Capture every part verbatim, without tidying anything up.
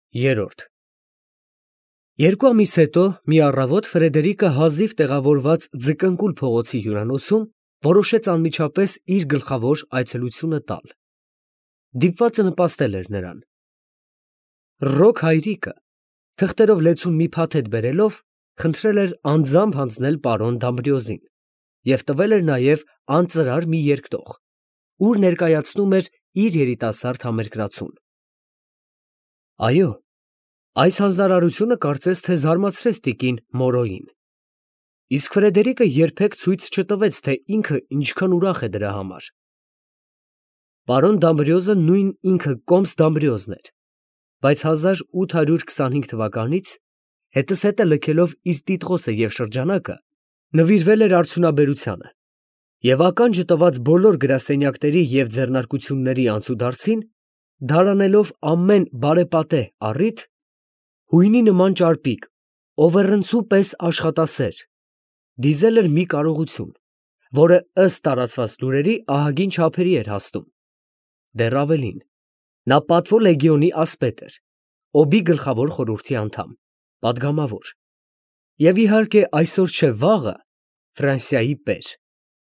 Երորդ Երկու ամիս հետո մի առավոտ Ֆրեդերիկը հազիվ տեղավորված ձկնկուլ փողոցի հյուրանոցում որոշեց անմիջապես իր գլխավոր այցելությունը տալ. դիպվածը նպաստել էր նրան։ Ռոք հայրիկը, թղթերով լեցուն մի փաթեթ բերելով, խնդրել էր անձամբ հանձնել պարոն Դամբրիոզին և տվել էր նաև անծրար մի երկտող, ուր ներկայացնում էր իր երիտասարդ համերկրացուն։ Այո, այս հանձնարարությունը կարծես թե զարմացրեց տիկին Մորոյին, իսկ Ֆրեդերիկը երբեք ցույց չտվեց, թե ինքը ինչքան ուրախ է դրա համար։ Պարոն Դամբրիոզը նույն ինքը Կոմս Դամբրիոզն էր, բայց հազար ութ հարյուր քսանհինգ թվականից, հետզհետե լքելով իր տիտղոսը և շրջանակը, նվիրվել էր արդյունաբերությանը և ականջը տված բոլոր գրասենյակների և ձեռնարկությունների անցուդարձին, դարանելով ամեն բարեպատե առիթ, հույնի նման ճարպիկ, օվեռնցու պես աշխատասեր, դիզել էր մի կարողություն, որը ըստ տարածված լուրերի ահագին չափերի էր հասնում, դեռ ավելին, նա պատվո լեգիոնի ասպետ էր, օբի գլխավոր խորհրդի անդամ, պատգամավոր և իհարկե այսօր չէ վաղը Ֆրանսիայի պեր։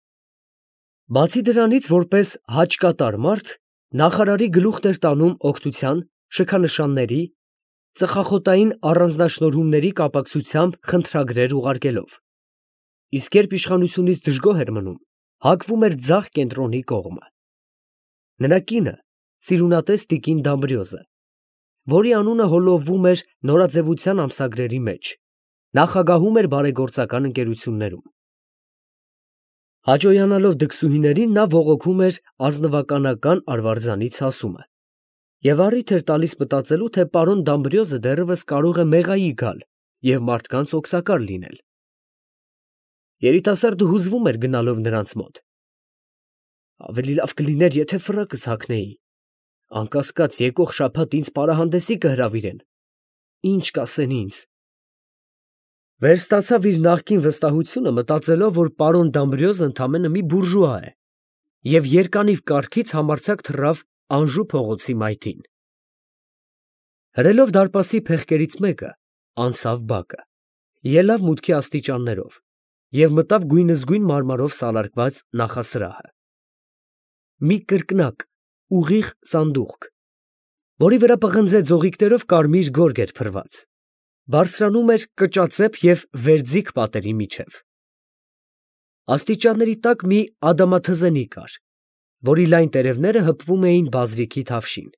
Բացի դրանից, որպես հաճկատար մարդ, նախարարի գլուխն էր տանում օգնության, շքանշանների, ծխախոտային առանձնաշնորհումների կապակցությամբ խնդրագրեր ուղարկելով, իսկ երբ իշխանությունից դժգոհ էր մնում, հակվում էր ձախ կենտրոնի կողմը։ Նրա կինը սիրունատես տիկին Դամբրիոզը, որի անունը հոլովվում էր նորաձևության ամսագրերի մեջ, նախագահում էր բարեգործական ընկերություններում։ Հաճոյանալով դքսուհիներին նա ողոքում էր ազնվականական արվարձանի ցասումը և առիթ էր տալիս մտածելու, թե պարոն Դամբրիոզը դեռևս կարող է մեղայի գալ և մարդկանց օգտակար լինել։ Երիտասարդը հուզվում էր գնալով նրանց մոտ։ Ավելի լավ կլիներ, եթե ֆրակս հագնեի, անկասկած, եկող շաբաթ ինձ պարահանդեսի կհրավիրեն, ինչ կասեն ինձ։ Վերստացավ իր նախկին վստահությունը, մտածելով, որ պարոն Դամբրիոզը ընդամենը մի բուրժուա է, և երկանիվ կառքից համարձակ թռավ Անժու փողոցի մայթին։ Հրելով դարպասի փեղկերից մեկը, անցավ բակը, ելավ մուտքի աստիճաններով և մտավ գույնզգույն մարմարով սալարկված նախասրահը։ Մի կրկնակ, ուղիղ սանդուղք, որի վրա պղնձե ձողիկներով կարմիր գորգ էր փռված, բարձրանում էր կճածեպ և վերձիգ պատերի միջև։ Աստիճանների տակ մի ադամաթզենի կար, որի լայն տերևները հպվում էին բազրիքի թավշին։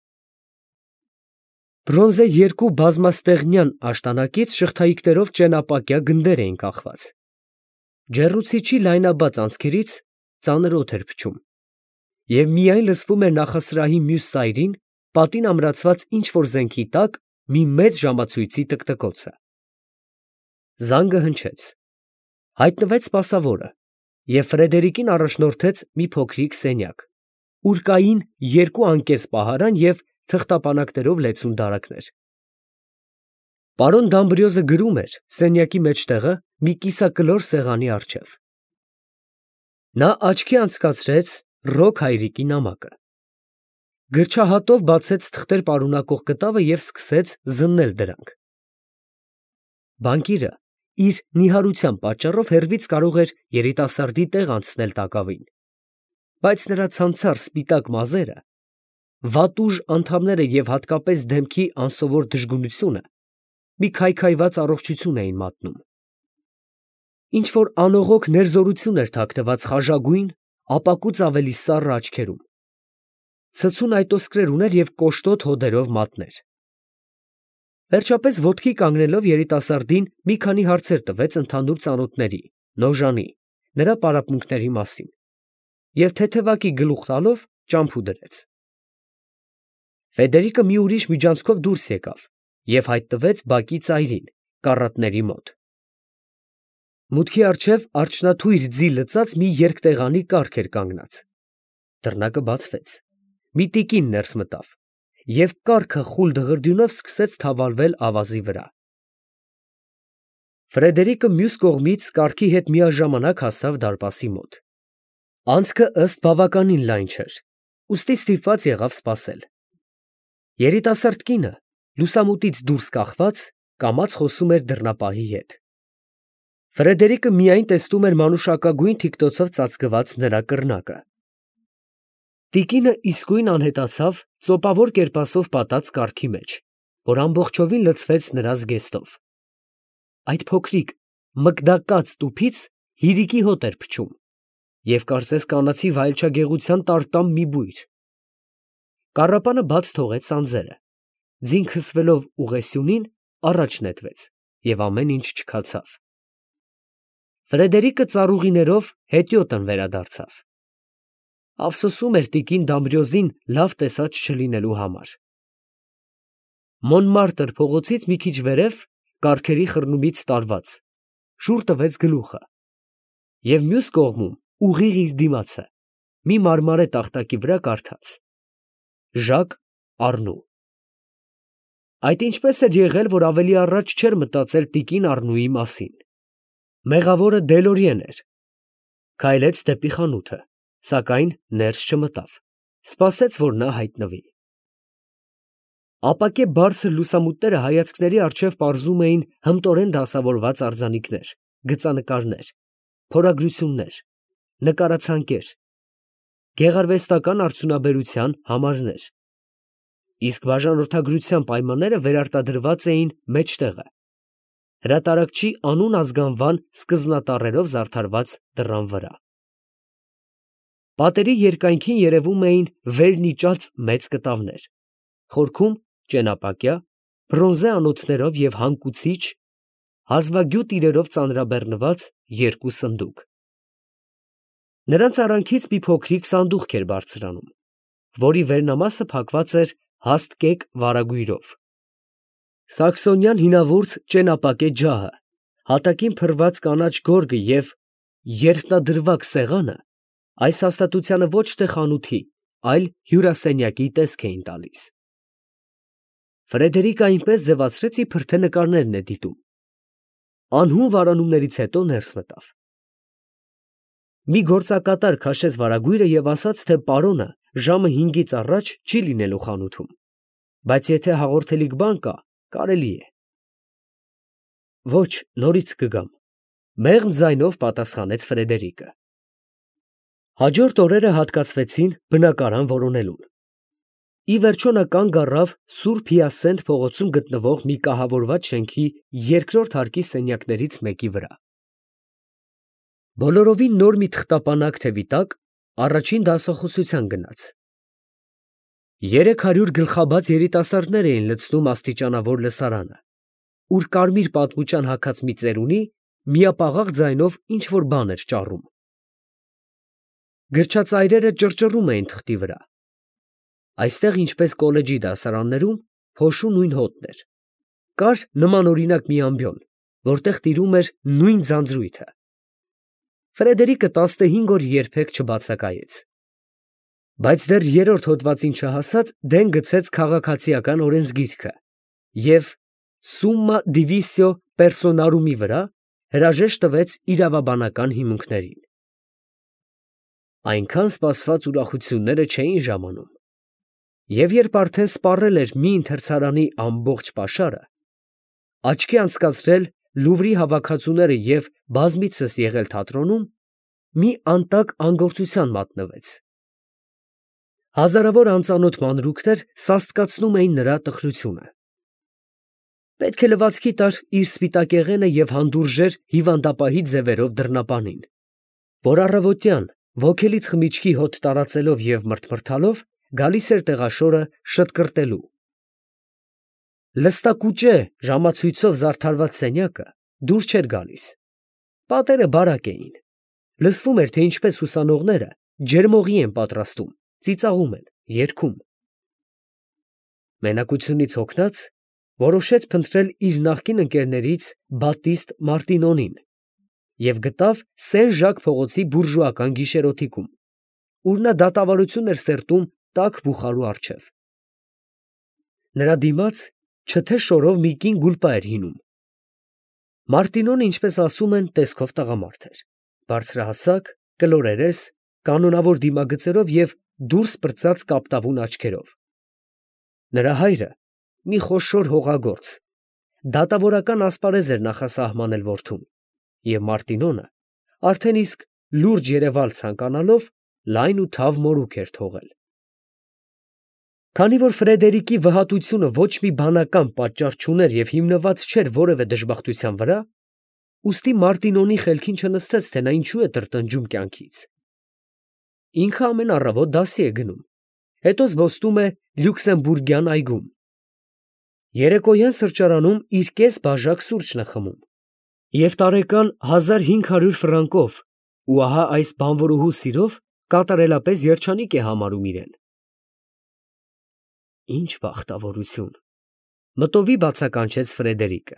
Բրոնզե երկու բազմաստեղնյան աշտանակից շղթայիկներով ճենապակյա գնդեր էին կախված։ Ջեռուցիչի լայնաբաց անցքերից ծանր օդ էր փչում, և միայն լսվում էր նախասրահի մյուս սայրին պատին ամրացված ինչ֊որ զենքի տակ մի մեծ ժամացույցի տկտկոցը։ Զանգը հնչեց։ Հայտնվեց սպասավորը և Ֆրեդերիկին առաջնորդեց մի փոքրիկ սենյակ, ուր կային երկու անկես պահարան և թղթապանակներով լեցուն դարակներ։ Պարոն Դամբրիոզը գրում էր սենյակի մեջտեղը մի կիսակլոր սեղանի առջև։ Նա աչքի անցկացրեց Ռոք հայրիկի նամակը։ Գրչահատով բացեց թղթեր պարունակող կտավը և սկսեց զննել դրանք։ Բանկիրը իր նիհարության պատճառով հեռվից կարող էր երիտասարդի տեղ անցնել տակավին, բայց նրա ցանցառ սպիտակ մազերը, վատուժ անդամները և հատկապես դեմքի անսովոր դժգունությունը մի քայքայված առողջություն էին մատնում։ Ինչ֊որ անողոք ներզորություն էր թաքնված խաժագույն, ապակուց ավելի սառը աչքերում, ցցուն այտոսկրեր ուներ և կոշտոտ հոդերով մատներ։ Վերջապես ոտքի կանգնելով երիտասարդին մի քանի հարցեր տվեց ընդհանուր ծանոթների, Նոժանի, նրա պարապմունքների մասին և թեթևակի գլուխ տալով ճամփու դրեց։ Ֆեդերիկը մի ուրիշ միջանցքով դուրս եկավ և հայտնվեց բակի ծայրին, կառատների մոտ։ Մուտքի առջև արջնաթույր ձի լծած մի երկտեղանի կառք էր կանգնած։ Դռնակը բացվեց, մի տիկին ներս մտավ և կառքը խուլ դղրդյունով սկսեց թավալվել ավազի վրա։ Ֆրեդերիկը մյուս կողմից կառքի հետ միաժամանակ հասավ դարպասի մոտ։ Անցքը ըստ բավականին լայն չէր, ուստի ստիպված եղավ սպասել։ Երիտասարդ կինը, լուսամուտից դուրս կախված, կամաց խոսում էր դռնապահի հետ։ Ֆրեդերիկը միայն տեսնում էր մանուշակագույն թիկնոցով ծածկված նրա կռնակը։ Տիկինը իսկույն անհետացավ ծոպավոր կերպասով պատած կառքի մեջ, որ ամբողջովին լցվեց նրա զգեստով։ Այդ փոքրիկ մկդակած տուփից հիրիկի հոտ էր փչում և կարծես կանացի վայելչագեղության տարտամ մի բույր։ Կառապանը բաց թողեց սանձերը, ձին քսվելով ուղեսյունին, առաջ նետվեց և ամեն ինչ չքացավ։ Ֆրեդերիկը ծառուղիներով հետիոտն վերադարձավ։ Ափսոսում էր տիկին Դամբրիոզին լավ տեսած չլինելու համար։ Մոնմարտր փողոցից մի քիչ վերև, կառքերի խռնումից տարված, շուռ տվեց գլուխը և մյուս կողմում, ուղիղ իր դիմացը, մի մարմարե տախտակի վրա կարդաց. Ժակ Առնու։ Այդ ինչպես էր եղել, որ ավելի առաջ չէր մտածել տիկին Առնուի մասին։ Մեղավորը Դելորիեն էր։ Քայլեց դեպի խանութը, սակայն ներս չմտավ, սպասեց, որ նա հայտնվի։ Ապակե բարձր լուսամուտները հայացքների առջև պարզում էին հմտորեն դասավորված արձանիկներ, գծանկարներ, փորագրություններ, նկարացանկեր, գեղարվեստական արդյունաբերության համարներ, իսկ բաժանորդագրության պայմանները վերարտադրված էին մեջտեղը, հրատարակչի անուն ազգանվան սկզբնատառերով զարդարված դռան վրա։ Պատերի երկայնքին երևում էին վերն իճած մեծ կտավներ, խորքում ճենապակյա, բրոնզե անոթներով և հանգուցիչ, հազվագյուտ իրերով ծանրաբեռնված երկու սնդուկ։ Նրանց արանքից մի փոքրիկ սանդուղք էր բարձրանում, որի վերնամասը փակված էր հաստկեկ վարագույրով։ Սաքսոնյան հինավուրց ճենապակե ջահը, հատակին փռված կանաչ գորգը և երտնադրվակ սեղանը այս հաստատությանը ոչ թե խանութի, այլ հյուրասենյակի տեսք էին տալիս։ Ֆրեդերիկը այնպես ձևացրեց, իբր թե նկարներն է դիտում։ Անհուն վարանումներից հետո ներս մտավ։ Մի գործակատար քաշեց վարագույրը և ասաց, թե պարոնը ժամը հինգից առաջ չի լինելու խանութում, բայց եթե հաղորդելիք բան կա, կարելի է։ Ոչ, նորից կգամ, ֊ մեղմ ձայնով պատասխանեց Ֆրեդերիկը։ Հաջորդ օրերը հատկացվեցին բնակարան որոնելուն։ Ի վերջո նա կանգ առավ Սուրբ Հիասենթ փողոցում գտնվող մի կահավորված շենքի երկրորդ հարկի սենյակներից մեկի վրա։ Բոլորովին նոր մի թղթապանակ թևի տակ առաջին դասախոսության գնաց։ Երեք հարյուր գլխաբաց երիտասարդներ էին լցնում աստիճանավոր լսարանը, ուր կարմիր պատմուճան հագած մի ծերունի միապաղաղ ձայնով ինչ֊որ բան էր ճառում։ Գրչածայրերը ճռճռում էին թղթի վրա։ Այստեղ, ինչպես կոլեջի դասարաններում, փոշու նույն հոտն էր։ Կար նմանօրինակ մի ամբիոն, որտեղ տիրում էր նույն ձանձրույթը։ Ֆրեդերիկը տասնհինգ օր երբեք չբացակայեց։ Բայց դեռ երրորդ հոդվածին չհասած դեն գցեց քաղաքացիական օրենսգիրքը և Summa divisio personarumի վրա հրաժեշտ տվեց իրավաբանական հիմունքներին։ Այնքան սպասված ուրախությունները չէին ժամանում, և երբ արդեն սպառել էր մի ընթերցարանի ամբողջ պաշարը, աչքի անցկացրել Լուվրի հավաքածուները և բազմիցս եղել թատրոնում, մի անտակ անգործության մատնվեց։ Հազարավոր անծանոթ մանրուքներ սաստկացնում էին նրա տխրությունը։ Պետք է լվացքի տար իր սպիտակեղենը և հանդուրժեր հիվանդապահի ձևերով դռնապանին, որ առավոտյան ոգելից խմիչքի հոտ տարածելով և մրթմրթալով գալիս էր տեղաշորը շըտկռտելու։ Լստակուճե ժամացույցով զարդարված սենյակը դուր չէր գալիս։ Պատերը բարակ էին։ Լսվում էր, թե ինչպես ուսանողները ջերմօղի են պատրաստում, ծիծաղում են, երգում։ Մենակությունից հոգնած, որոշեց փնտրել իր նախկին ընկերներից Բատիստ Մարտինոնին և գտավ Սեն Ժակ փողոցի բուրժուական գիշերօթիկում, ուր նա դատավարություն էր սերտում տաք բուխարու առջև։ Նրա դիմաց չթե շորով մի կին գուլպա էր հինում։ Մարտինոն, ինչպես ասում են, տեսքով տղամարդ էր, բարձրահասակ, կլոր երես, կանոնավոր դիմագծերով և դուրս պրծած կապտավուն աչքերով։ Նրա հայրը մի խոշոր հողագործ, դատավորական ասպարեզ էր նախասահմանել որդուն, և Մարտինոնը արդեն իսկ լուրջ երևալ ցանկանալով լայն ու թավ մորուք էր թողել։ Քանի որ Ֆրեդերիկի վհատությունը ոչ մի բանական պատճառ չուներ և հիմնված չէր որևէ դժբախտության վրա, ուստի Մարտինոնի խելքին չնստեց, թե նա ինչու է տրտնջում կյանքից։ Ինքը ամեն առավոտ դասի է գնում, հետո զբոսնում է Լյուքսեմբուրգյան այգում, երեկոյան սրճարանում իր կես բաժակ սուրճն է խմում, և տարեկան հազար հինգ հարյուր ֆրանկով, ու ահա այս բանվորուհու սիրով կատարելապես երջանիկ է համարում իրեն։ Ինչ բախտավորություն, մտովի բացականչեց Ֆրեդերիկը։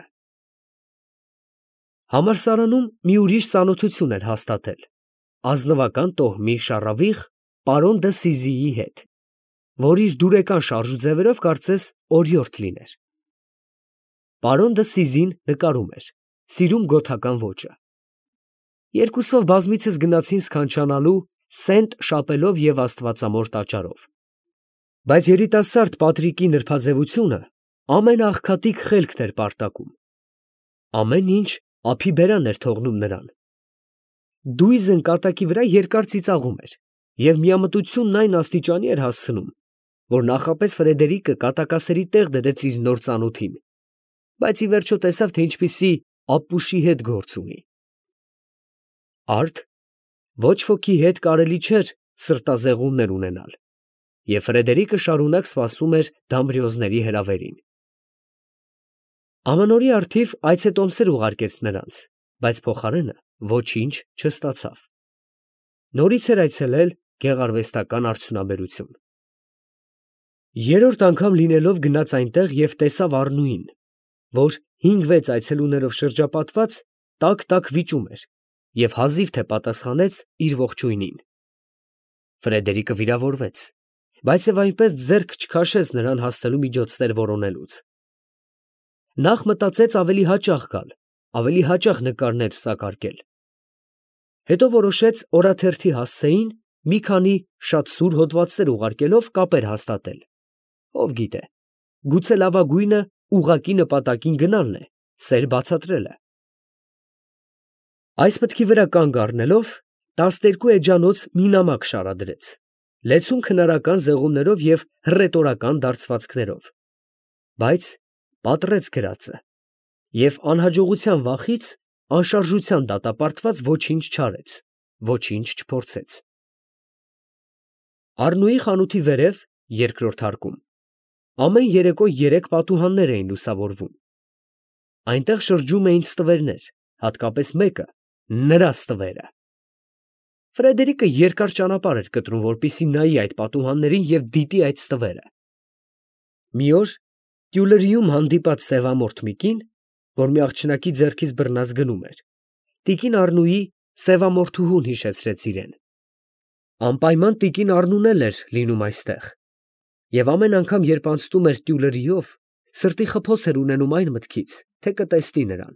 Համալսարանում մի ուրիշ ծանոթություն էր հաստատել, ազնվական տոհմի շառավիղ պարոն դը Սիզիի հետ, որ իր դուրեկան շարժուձևերով կարծես օրիորդ լիներ։ Պարոն դը Սիզին նկարում էր, սիրում գոթական ոճը։ Երկուսով բազմիցս գնացին սքանչանալու Սենտ Շապելով և Աստվածամոր տաճարով, բայց երիտասարդ Պատրիկի նրբաձևությունը ամենաաղքատիկ խելքն էր պարտակում, ամեն ինչ ափի բերան էր թողնում նրան։ Դույզն կատակի վրա երկար ծիծաղում էր, և միամտությունն այն աստիճանի էր հասցնում, որ նախապես Ֆրեդերիկը կատակասերի տեղ դրեց իր նոր ծանոթին, բայց ի վերջո տեսավ, թե ինչպիսի ապուշի հետ գործ ունի։ Արդ ոչ ոքի հետ կարելի չէր սրտազեղումներ ունենալ, և Ֆրեդերիկը շարունակ սպասում էր Դամբրիոզների հրավերին։ Ամանորի առթիվ այցետոմսեր ուղարկեց նրանց, բայց փոխարենը ոչինչ չստացավ։ Նորից էր այցելել գեղարվեստական արդյունաբերություն։ Երրորդ անգամ լինելով գնաց այնտեղ և տեսավ Առնուին, որ հինգ֊վեց այցելուներով շրջապատված տաք֊տաք վիճում էր և հազիվ թե պատասխանեց իր ողջույնին։ Ֆրեդերիկը վիրավորվեց, բայց և այնպես ձեռք չքաշեց նրան հասնելու միջոցներ որոնելուց։ Նախ մտածեց ավելի հաճախ գալ, ավելի հաճախ նկարներ սակարկել։ Հետո որոշեց օրաթերթի հասցեին մի քանի շատ սուր հոդվածներ ուղարկելով կապեր հաստատել։ Ով գիտե, գուցե լավագույնը ուղղակի նպատակին գնալն է, սեր բացատրելը։ Այս մտքի վրա կանգ առնելով, տասներկու էջանոց մի նամակ շարադրեց, լեցուն քնարական զեղումներով և հռետորական դարձվածքներով, բայց պատռեց գրածը և անհաջողության վախից անշարժության դատապարտված ոչինչ չարեց, ոչինչ չփորձեց։ Առնուի խանութի վերև, երկրորդ հարկում, ամեն երեկո երեք պատուհաններ էին լուսավորվում։ Այնտեղ շրջում էին ստվերներ, հատկապես մեկը, նրա ստվերը։ Ֆրեդերիկը երկար ճանապարհ էր կտրում, որպեսզի նայի այդ պատուհաններին և դիտի այդ ստվերը։ Մի օր Տյուլերիում հանդիպած սևամորթ մի կին, որ մի աղջնակի ձեռքից բռնած գնում էր, տիկին Առնուի սևամորթուհուն հիշեցրեց իրան։ Անպայման տիկին Առնուն էլ էր լինում այստեղ, և ամեն անգամ, երբ անցնում էր Տյուլերիով, սրտի խփոց էր ունենում այն մտքից, թե կտեսնի նրան։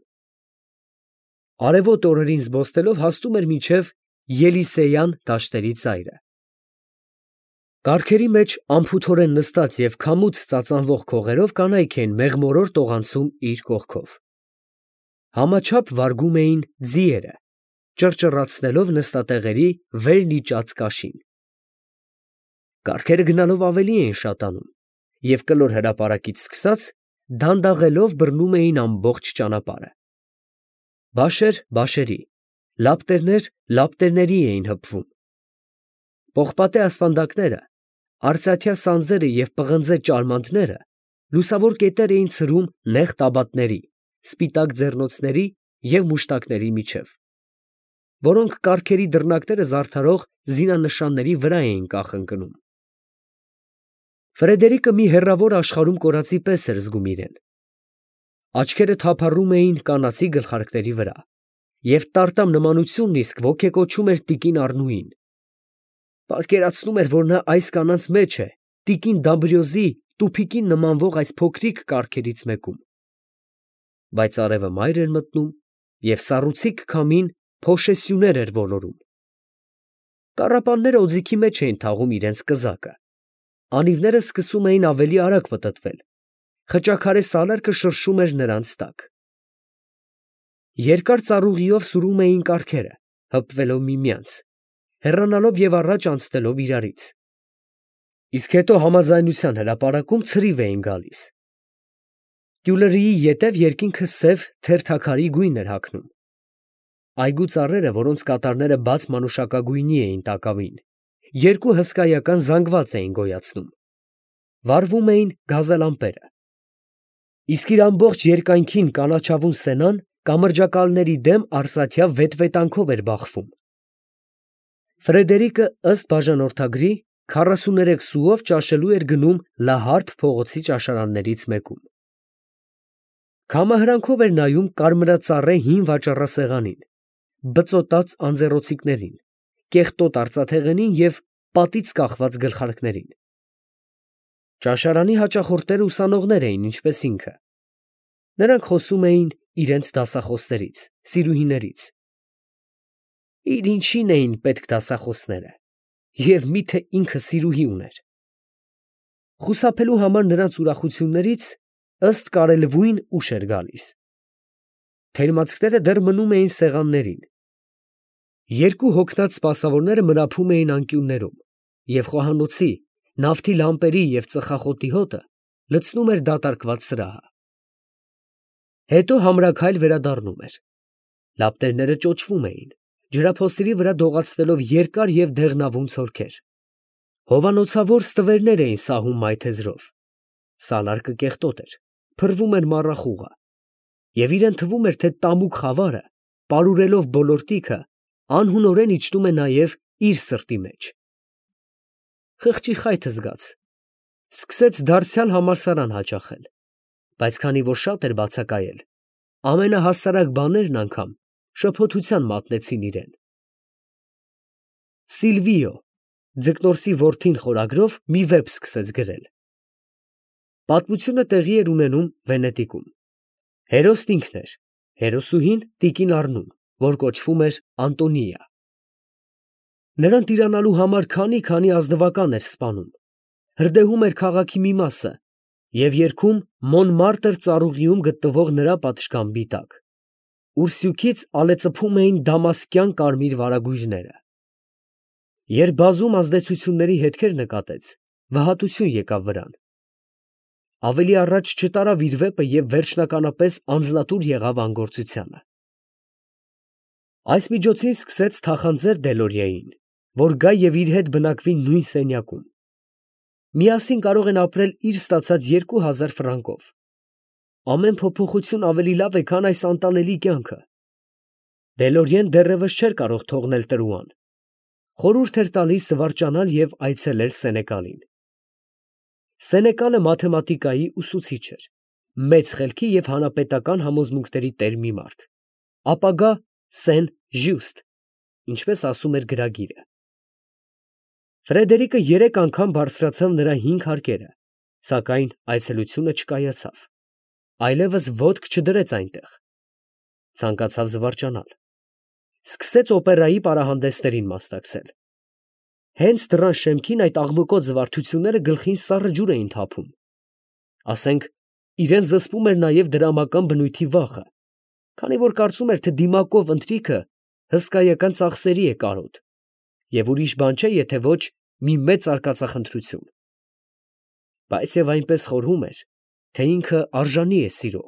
Արևոտ օրերին զբոսնելով հասնում էր մինչև Ելիսեյան դաշտերի ծայրը։ Կառքերի մեջ անփութորեն նստած և քամուց ծածանվող քողերով կանայք էին մեղմորոր տողանցում իր կողքով։ Համաչափ վարգում էին ձիերը, ճռճռացնելով նստատեղերի վերն իճած կաշին։ Կառքերը գնալով ավելի էին շատանում, և կլոր հրապարակից սկսած, դանդաղելով բռնում էին ամբողջ ճանապարհը։ Բաշեր բաշերի, լապտերներ լապտերների էին հպվում։ Պողպատե ասպանդակները, արծաթյա սանձերը և պղնձե ճարմանտները լուսավոր կետեր էին ցրում նեղ տաբատների, սպիտակ ձեռնոցների և մուշտակների միջև, որոնք կառքերի դռնակները զարդարող զինանշանների վրա էին կախ ընկնում։ Ֆրեդերիկը մի հեռավոր աշխարհում կորածի պես էր զգում իրեն։ Աչքերը թափառում էին կանացի գլխարկների վրա, և տարտամ նմանությունն իսկ ոգեկոչում էր տիկին Առնուին։ Պատկերացնում էր, որ նա այս կանանց մեջ է, տիկին Դամբրիոզի տուփիկին նմանվող այս փոքրիկ կառքերից մեկում։ Բայց արևը մայր էր մտնում, և սառուցիկ քամին փոշեսյուներ էր ոլորում։ Կառապանները օձիքի մեջ էին թաղում իրանց կզակը, անիվները սկսում էին ավելի արագ պտտվել, Խճաքարե սալարկը շրշում էր նրանց տակ։ Երկար ծառուղիով սուրում էին կառքերը, հպվելով միմյանց, հեռանալով և առաջ անցնելով իրարից։ Իսկ հետո համաձայնության հրապարակում ցրիվ էին գալիս։ Տյուլերիի ետև երկինքը սև թերթաքարի գույն էր հագնում։ Այգու ծառերը, որոնց կատարները բաց մանուշակագույնի էին տակավին, երկու հսկայական զանգված էին գոյացնում։ Վառվում էին գազալամպերը։ Իսկ իր ամբողջ երկայնքին կանաչավուն սենան կամրջակալների դեմ արծաթյա վետվետանքով էր բախվում։ Ֆրեդերիկը ըստ բաժանորդագրի քառասուներեք սուով ճաշելու էր գնում Լահարկ փողոցի ճաշարաններից մեկում։ Քամահրանքով էր նայում կարմրածառե հին վաճառասեղանին, բծոտած անձեռոցիկներին, կեղտոտ արծաթեղենին և պատից կախված գլխարկներին։ Ճաշարանի հաճախորդները ուսանողներ էին, ինչպես ինքը։ Նրանք խոսում էին իրենց դասախոսներից, սիրուհիներից։ Իր ինչին էին պետք դասախոսները, և միթե ինքը սիրուհի ուներ։ Խուսափելու համար նրանց ուրախություններից ըստ կարելվույն ուշ էր գալիս։ Թերմացքները դեռ մնում էին սեղաններին։ Երկու հոգնած սպասավորները մրափում էին անկյուններում, և խոհանոցի, նավթի լամպերի և ծխախոտի հոտը լցնում էր դատարկված սրահը։ Հետո համրաքայլ վերադառնում էր։ Լապտերները ճոճվում էին, ջրափոսերի վրա դողացնելով երկար և դեղնավուն ցորքեր։ Հովանոցավոր ստվերներ էին սահում մայթեզրով։ Սալարկը կեղտոտ էր, փռվում էր մառախուղը, և իրան թվում էր, թե տամուկ խավարը, պարուրելով բոլոր տիքը, անհունորեն իջնում է նաև իր սրտի մեջ։ Խղճի խայթը զգաց, սկսեց դարձյալ համալսարան հաճախել, բայց քանի որ շատ էր բացակայել, ամենահասարակ բաներն անգամ շփոթության մատնեցին իրան։ Սիլվիո ձկնորսի որդին խորագրով մի վեպ սկսեց գրել։ Պատմությունը տեղի էր ունենում Վենետիկում։ Հերոսն ինքն էր, հերոսուհին տիկին Առնուն, որ կոչվում էր Անտոնիա։ Նրան տիրանալու համար քանի֊քանի ազնվական էր սպանում, հրդեհում էր քաղաքի մի մասը և երգում Մոնմարտր ծառուղիում գտնվող նրա պատշգամբի տակ, ուր սյուքից ալեծփում էին դամասկյան կարմիր վարագույրները։ Երբ բազում ազդեցությունների հետքեր նկատեց, վհատություն եկավ վրան։ Ավելի առաջ չտարավ իր վեպը և վերջնականապես անձնատուր եղավ անգործությանը։ Այս միջոցին սկսեց թախանձել Դելորիային, որ գա և իր հետ բնակվի նույն սենյակում։ Միասին կարող են ապրել իր ստացած երկու հազար ֆրանկով։ Ամեն փոփոխություն ավելի լավ է, քան այս անտանելի կյանքը։ Դելորիեն դեռևս չէր կարող թողնել Տրուան։ Խորհուրդ էր տալիս զվարճանալ և այցելել Սենեկալին։ Սենեկալը մաթեմատիկայի ուսուցիչ էր, մեծ խելքի և հանրապետական համոզմունքների տեր մի մարդ, ապագա Սեն Ժյուստ, ինչպես ասում էր գրագիրը։ Ֆրեդերիկը երեք անգամ բարձրացավ նրա հինգ հարկերը, սակայն այցելությունը չկայացավ, այլևս ոտք չդրեց այնտեղ։ Ցանկացավ զվարճանալ։ Սկսեց օպերայի պարահանդեսներին մասնակցել։ Հենց դռան շեմքին այդ աղմկոտ զվարթությունները գլխին սառը ջուր էին թափում։ Ասենք, իրան զսպում էր նաև դրամական բնույթի վախը, քանի որ կարծում էր, թե դիմակով ընթրիքը հսկայական ծախսերի է կարոտ, և ուրիշ բան չէ, եթե ոչ մի մեծ արկածախնդրություն։ Բայց և այնպես խորհում էր, թե ինքը արժանի է սիրո։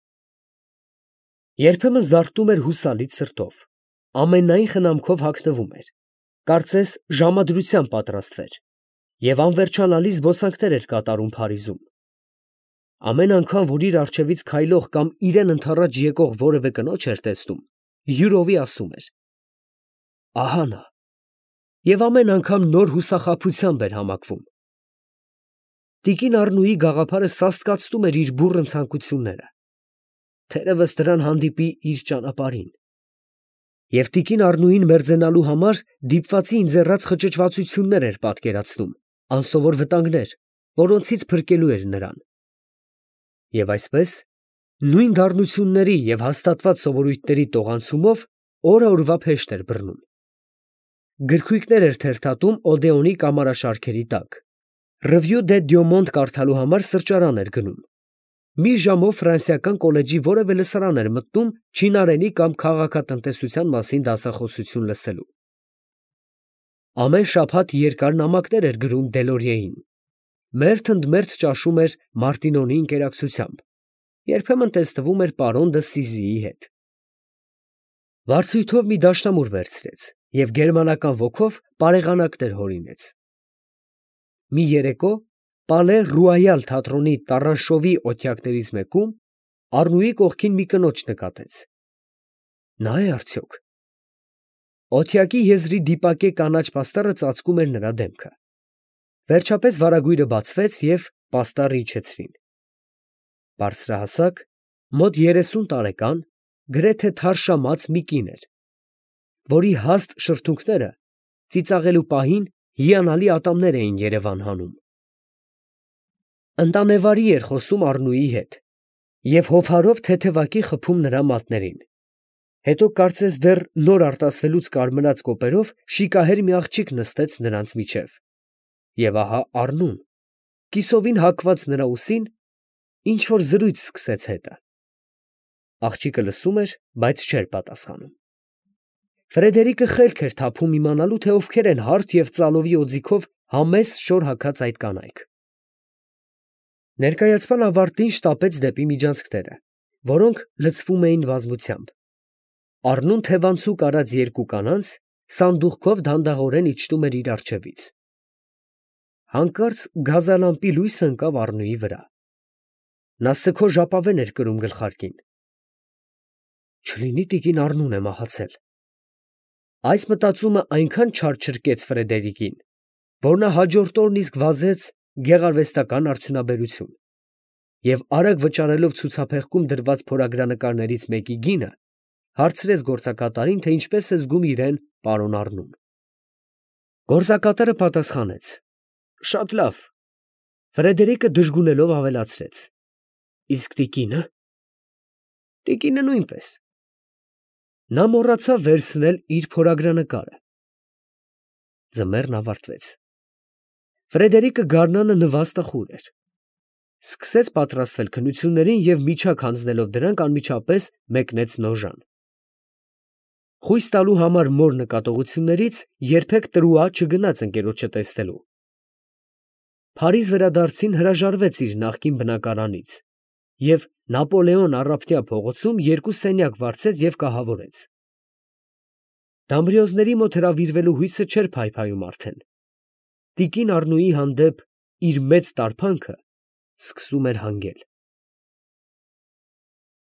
Երբեմն զարթնում էր հուսալից սրտով, ամենայն խնամքով հագնվում էր, կարծես ժամադրությամբ պատրաստվեր, և անվերջանալի զբոսանքներ էր կատարում Փարիզում։ Ամեն անգամ, որ իր առջևից քայլող կամ իրան ընդառաջ եկող որևէ կնոջ էր տեսնում, յուրովի ասում էր. «Ահա նա», և ամեն անգամ նոր հուսախաբությամբ էր համակվում։ Տիկին Առնուի գաղափարը սաստկացնում էր իր բուռն ցանկությունները, թերևս դրան հանդիպի իր ճանապարհին։ Եվ տիկին Առնուին մերձենալու համար դիպվածի ինձեռած խճճվածություններ էր պատկերացնում, անսովոր վտանգներ, որոնցից փրկելու էր նրան։ Եվ այսպես, նույն դառնությունների և հաստատված սովորույթների տողանցումով օրը օրվա փեշտ էր բռնում։ Գրքույկներ էր թերթատում Օդեոնի կամարաշարքերի տակ, Ռևյու դե Դյոմոնտ կարդալու համար սրճարան էր գնում։ մի ժամով ֆրանսիական կոլեջի որևէ լսարան էր մտնում չինարենի կամ քաղաքատնտեսության մասին դասախոսություն լսելու։ Ամեն շաբաթ երկար նամակներ էր գրում Դելորիեին, մերթ ընդ մերթ ճաշում էր Մարտինոնի ընկերակցությամբ, երբեմն տեսնվում էր պարոն դը Սիզիի հետ։ Վարձույթով մի դաշնամուր վերցրեց և գերմանական ոգով պարեղանակներ հորինեց։ Մի երեկո Պալե Ռուայալ թատրոնի տառանշովի օթյակներից մեկում Առնուի կողքին մի կնոջ նկատեց։ Նա է արդյոք։ Օթյակի եզրի դիպակե կանաչ պաստառը ծածկում էր նրա դեմքը։ Վերջապես վարագույրը բացվեց և պաստառը իջեցրին։ Բարձրահասակ, մոտ երեսուն տարեկան, գրեթե թարշամած մի կին էր, որի հաստ շրթունքները ծիծաղելու պահին հիանալի ատամներ էին երևան հանում։ Ընտանեվարի էր խոսում Առնուի հետ և հովհարով թեթևակի խփում նրա մատներին, հետո կարծես դեռ նոր արտասվելուց կարմրած կոպերով շիկահեր մի աղջիկ նստեց նրանց միջև, և ահա Առնուն, կիսովին հագված նրա ուսին, ինչ֊որ զրույց սկսեց հետը։ Աղջիկը լսում էր, բայց չէր պատասխանում։ Ֆրեդերիկը խելք էր թափում իմանալու, թե ովքեր են հարթ և ծալովի օձիքով համեստ շոր հագած այդ կանայք։ Ներկայացման ավարտին շտապեց դեպի միջանցքները, որոնք լցվում էին բազմությամբ։ Առնուն թևանցուկ արած երկու կանանց սանդուղքով դանդաղորեն իջնում էր իր առջևից։ Հանկարծ գազալամպի լույսը ընկավ Առնուի վրա։ Նա սգո ժապավեն էր կրում գլխարկին։ Չլինի տիկին Առնուն է մահացել։ Այս մտածումը այնքան չար չրկեց Ֆրեդերիկին, որ նա հաջորդ օրն իսկ վազեց գեղարվեստական արդյունաբերություն և արագ վճարելով ցուցափեղկում դրված փորագրանկարներից մեկի գինը, հարցրեց գործակատարին, թե ինչպես է զգում իրեն պարոն Առնուն։ Գործակատարը պատասխանեց. Շատ լավ։ Ֆրեդերիկը դժգունելով ավելացրեց. Իսկ տիկինը։ Տիկինը նույնպես։ Նա մոռացավ վերցնել իր փորագրանկարը։ Ձմեռն ավարտվեց։ Ֆրեդերիկը գարնանը նվաստախուր էր։ Սկսեց պատրաստվել քննություններին և միջակ հանձնելով դրանք անմիջապես մեկնեց Նոժան։ Խույս տալու համար մոր նկատողություններից երբեք տրուա չգնաց ընկերոջը տեսնելու։ Փարիզ վերադարձին հրաժարվեց իր նախկին բնակարանից և Նապոլեոն առափնյա փողոցում երկու սենյակ վարձեց և կահավորեց։ Դամբրիոզների մոտ հրավիրվելու հույսը չէր փայփայում արդեն։ Տիկին Առնուի հանդեպ իր մեծ տարբանքը սկսում էր հանգել։